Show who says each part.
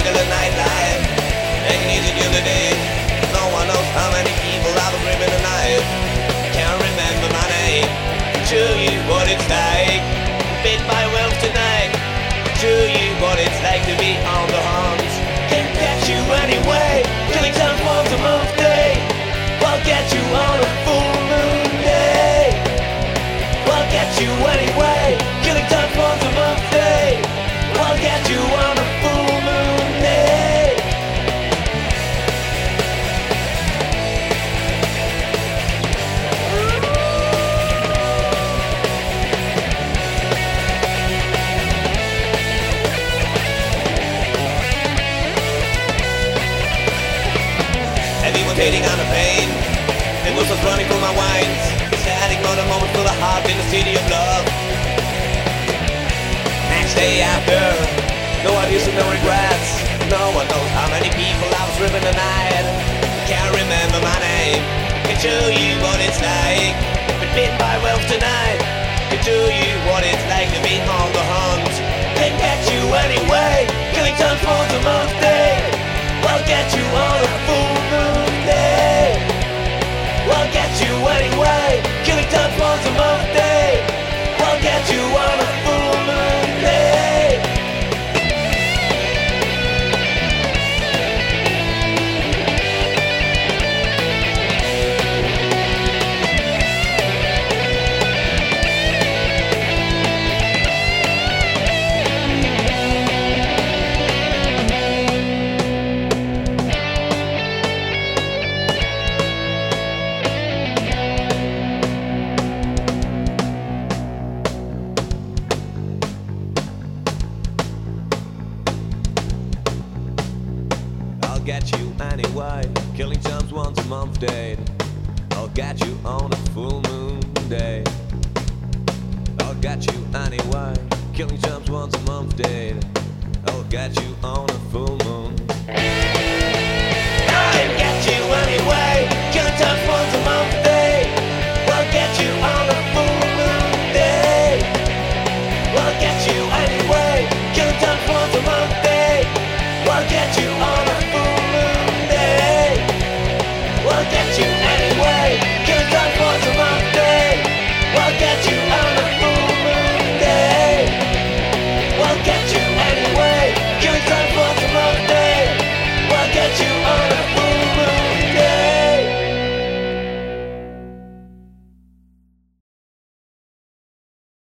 Speaker 1: regular nightlife. Taking easy during the day. No one knows how many people I was ripping tonight. Can't remember my name. Show you what it's like. Bit by wolves tonight. Show you what it's like to be on the hunt. Can't catch you anyway. Killing time once a month day. I'll get you on a full moon day. I'll get you anyway. Killing time once a month day. I'll get you on a full moon day. Everyone's hating on the pain. The whistles running through my wines. Static motor moment full of heart in the city of love. Next day after, no ideas and no regrets. No one knows how many people I was ripping tonight. Can't remember my name. Can show you what it's like. Been bitten by wolves tonight. Can show you what it's like to be on the hunt. Can't catch you anyway. Killing time once a month day. I'll get you on a full moon day. I'll get you anyway. Killing time once a month day. I'll get you on a full moon day. I'll get you anyway. Killing times once a month day. I'll get you on a full moon day. I'll get you anyway. Killing times once a month day. I'll get you on a full moon